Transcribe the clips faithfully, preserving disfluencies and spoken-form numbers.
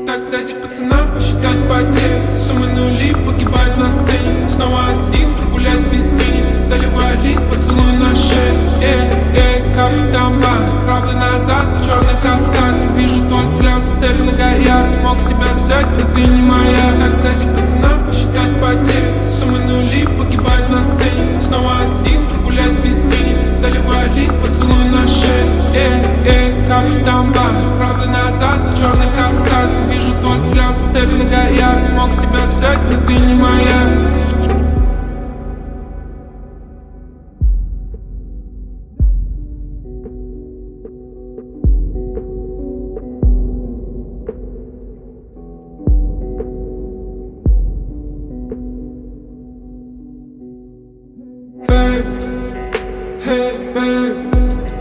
Так дайте пацанам посчитать потери. Суммы нули погибают на сцене. Снова один, прогуляюсь без тени. Заливаю лик, поцелуй на шее. Эй, эй, капитан Ба, правда назад, черный каскад. Вижу твой взгляд, стель многоярный. Мог тебя взять, но ты не моя. Так дайте пацанам посчитать потери. Суммы нули погибают на сцене. Снова один, прогуляюсь без тени. Заливаю лик, поцелуй на шее. Эй, эй, капитан Ба, правда назад, черный каскад. Вижу твой взгляд, стель многоярный. Мог тебя взять, но ты не моя. Hey, babe.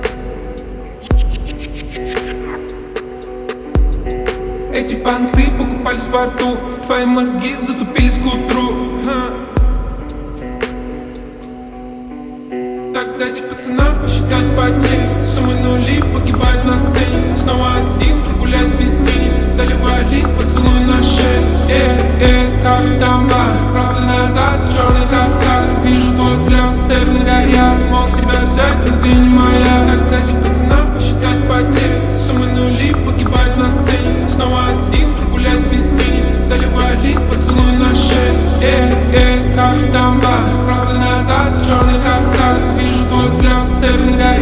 Эти понты покупались во рту. Твои мозги затупились к утру. Ха. Так дайте пацанам посчитать потери. Суммы нули погибают на сцене. Снова один, прогуляюсь без тени. Заливаю лик, поцелуй на шее. Эй, эй, капитан Ба, правда назад, черный каскад. Вижу твой взгляд, стель многоярный. Мог тебя взять, но ты не моя. Так дайте пацанам посчитать потери. Суммы нули погибают на сцене. Снова один, прогуляюсь без тени. Заливаю лик, поцелуй на шее. Эй, эй, капитан Ба, правда назад, черный каскад. Вижу твой взгляд, стель многоярный.